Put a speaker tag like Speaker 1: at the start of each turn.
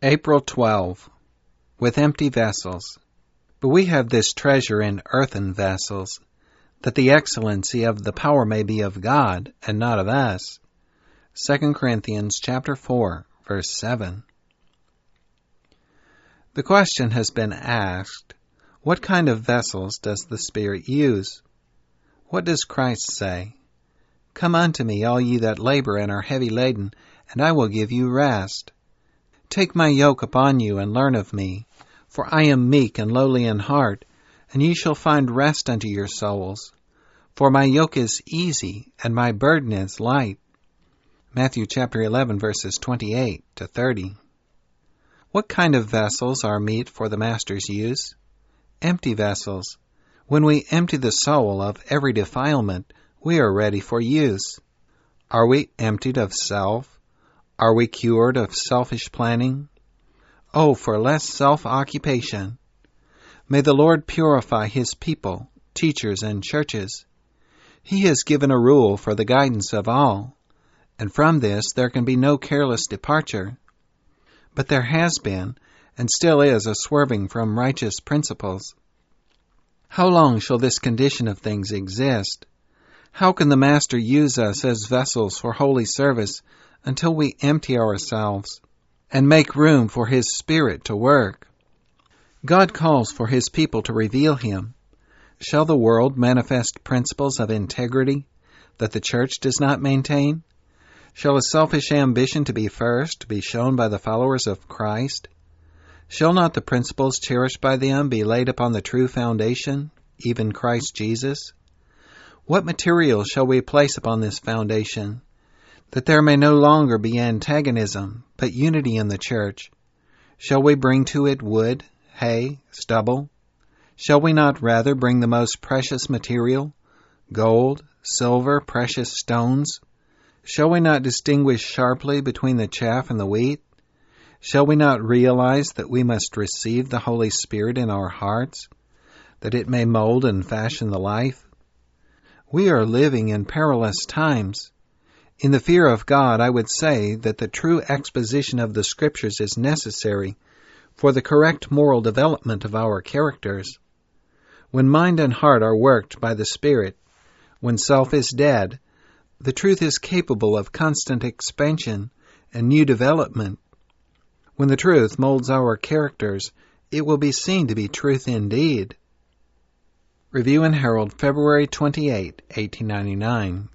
Speaker 1: April 12. With empty vessels. But we have this treasure in earthen vessels, that the excellency of the power may be of God, and not of us. 2 Corinthians chapter 4, verse 7. The question has been asked, what kind of vessels does the Spirit use? What does Christ say? Come unto me, all ye that labor and are heavy laden, and I will give you rest. Take my yoke upon you, and learn of me, for I am meek and lowly in heart, and ye shall find rest unto your souls. For my yoke is easy, and my burden is light. Matthew chapter 11, verses 28 to 30. What kind of vessels are meet for the Master's use? Empty vessels. When we empty the soul of every defilement, we are ready for use. Are we emptied of self? Are we cured of selfish planning? Oh, for less self-occupation. May the Lord purify His people, teachers, and churches. He has given a rule for the guidance of all, and from this there can be no careless departure. But there has been, and still is, a swerving from righteous principles. How long shall this condition of things exist? How can the Master use us as vessels for holy service until we empty ourselves and make room for His Spirit to work? God calls for His people to reveal Him. Shall the world manifest principles of integrity that the church does not maintain? Shall a selfish ambition to be first be shown by the followers of Christ? Shall not the principles cherished by them be laid upon the true foundation, even Christ Jesus? What material shall we place upon this foundation, that there may no longer be antagonism, but unity in the church? Shall we bring to it wood, hay, stubble? Shall we not rather bring the most precious material, gold, silver, precious stones? Shall we not distinguish sharply between the chaff and the wheat? Shall we not realize that we must receive the Holy Spirit in our hearts, that it may mold and fashion the life? We are living in perilous times. In the fear of God, I would say that the true exposition of the Scriptures is necessary for the correct moral development of our characters. When mind and heart are worked by the Spirit, when self is dead, the truth is capable of constant expansion and new development. When the truth molds our characters, it will be seen to be truth indeed. Review and Herald, February 28, 1899.